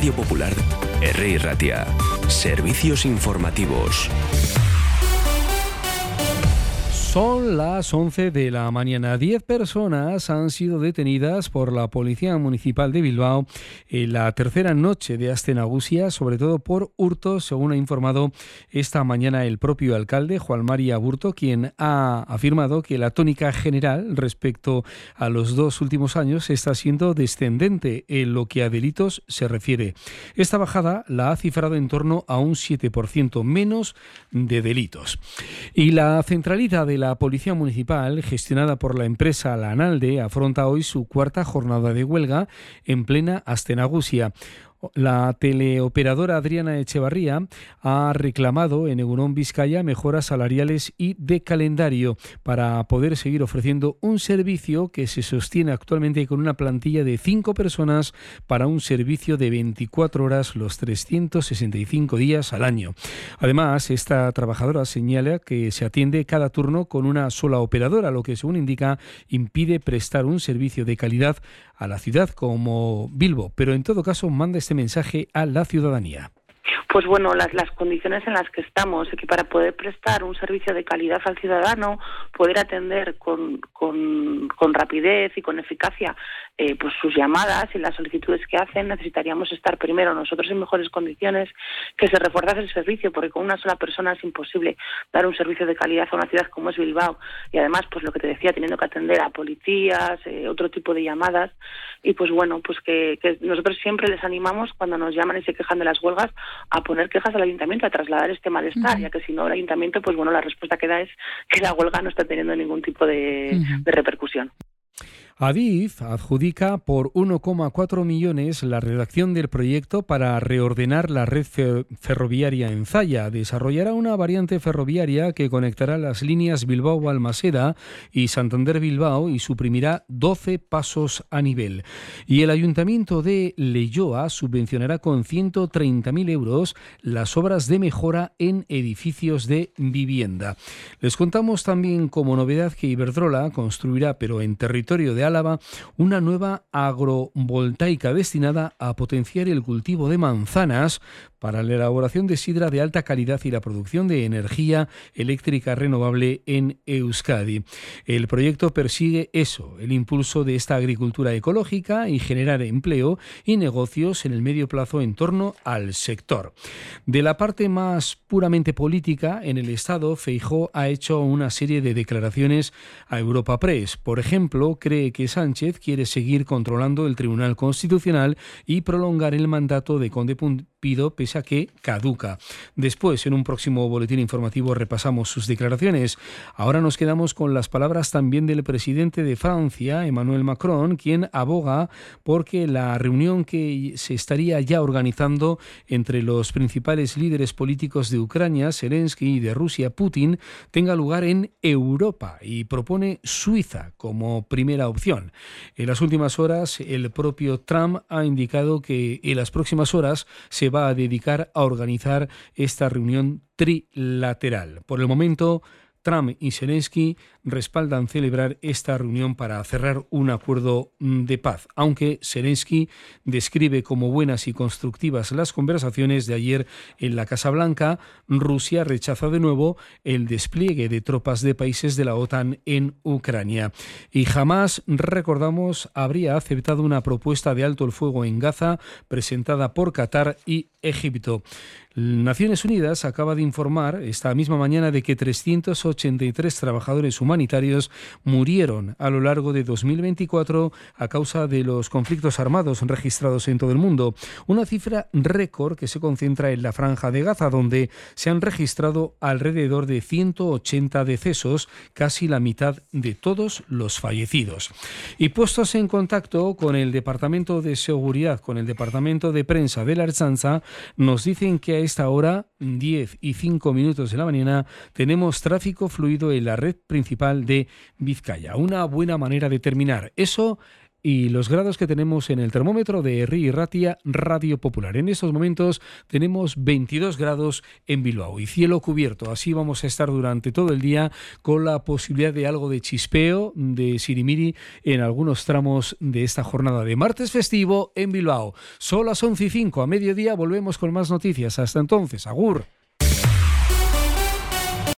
Radio Popular, Herri Ratia. Servicios informativos. Son las 11 de la mañana. 10 personas han sido detenidas por la Policía Municipal de Bilbao en la tercera noche de Aste Nagusia, sobre todo por hurtos, según ha informado esta mañana el propio alcalde, Juan Mari Aburto, quien ha afirmado que la tónica general respecto a los 2 últimos años está siendo descendente en lo que a delitos se refiere. Esta bajada la ha cifrado en torno a un 7% menos de delitos. Y la centralidad de la Policía Municipal, gestionada por la empresa Lanalde, afronta hoy su cuarta jornada de huelga en plena Aste Nagusia. La teleoperadora Adriana Echevarría ha reclamado en Egunon Vizcaya mejoras salariales y de calendario para poder seguir ofreciendo un servicio que se sostiene actualmente con una plantilla de 5 personas para un servicio de 24 horas los 365 días al año. Además, esta trabajadora señala que se atiende cada turno con una sola operadora, lo que, según indica, impide prestar un servicio de calidad a la ciudad como Bilbo, pero en todo caso manda este mensaje a la ciudadanía. Pues bueno, las condiciones en las que estamos, que para poder prestar un servicio de calidad al ciudadano, poder atender con rapidez y con eficacia pues sus llamadas y las solicitudes que hacen, necesitaríamos estar primero nosotros en mejores condiciones, que se refuerce el servicio, porque con una sola persona es imposible dar un servicio de calidad a una ciudad como es Bilbao, y además, pues lo que te decía, teniendo que atender a policías, otro tipo de llamadas, y pues bueno, pues que nosotros siempre les animamos cuando nos llaman y se quejan de las huelgas a poner quejas al ayuntamiento, a trasladar este malestar, ya que si no el ayuntamiento, pues bueno, la respuesta que da es que la huelga no está teniendo ningún tipo de repercusión. Adif adjudica por 1,4 millones la redacción del proyecto para reordenar la red ferroviaria en Zalla. Desarrollará una variante ferroviaria que conectará las líneas Bilbao-Balmaseda y Santander-Bilbao y suprimirá 12 pasos a nivel. Y el Ayuntamiento de Leioa subvencionará con 130.000 euros las obras de mejora en edificios de vivienda. Les contamos también como novedad que Iberdrola construirá, pero en territorio de Álava, una nueva agrovoltaica destinada a potenciar el cultivo de manzanas para la elaboración de sidra de alta calidad y la producción de energía eléctrica renovable en Euskadi. El proyecto persigue eso, el impulso de esta agricultura ecológica y generar empleo y negocios en el medio plazo en torno al sector. De la parte más puramente política, en el Estado, Feijóo ha hecho una serie de declaraciones a Europa Press. Por ejemplo, cree que Sánchez quiere seguir controlando el Tribunal Constitucional y prolongar el mandato de Conde Pumpido pese a que caduca. Después, en un próximo boletín informativo, repasamos sus declaraciones. Ahora nos quedamos con las palabras también del presidente de Francia, Emmanuel Macron, quien aboga porque la reunión que se estaría ya organizando entre los principales líderes políticos de Ucrania, Zelensky, y de Rusia, Putin, tenga lugar en Europa y propone Suiza como primera opción. En las últimas horas, el propio Trump ha indicado que en las próximas horas se va a dedicar a organizar esta reunión trilateral. Por el momento, Trump y Zelensky respaldan celebrar esta reunión para cerrar un acuerdo de paz, aunque Zelensky describe como buenas y constructivas las conversaciones de ayer en la Casa Blanca. Rusia rechaza de nuevo el despliegue de tropas de países de la OTAN en Ucrania. Y jamás, recordamos, habría aceptado una propuesta de alto el fuego en Gaza presentada por Qatar y Egipto. Naciones Unidas acaba de informar esta misma mañana de que 383 trabajadores humanitarios murieron a lo largo de 2024 a causa de los conflictos armados registrados en todo el mundo. Una cifra récord que se concentra en la Franja de Gaza, donde se han registrado alrededor de 180 decesos, casi la mitad de todos los fallecidos. Y puestos en contacto con el Departamento de Seguridad, con el Departamento de Prensa de la Ertzaintza, nos dicen que a esta hora, 10:05 de la mañana, tenemos tráfico fluido en la red principal de Vizcaya. Una buena manera de terminar. Eso y los grados que tenemos en el termómetro de Herri Ratia Radio Popular. En estos momentos tenemos 22 grados en Bilbao y cielo cubierto. Así vamos a estar durante todo el día con la posibilidad de algo de chispeo, de sirimiri en algunos tramos de esta jornada de martes festivo en Bilbao. Son las 11:05, a mediodía volvemos con más noticias. Hasta entonces, agur.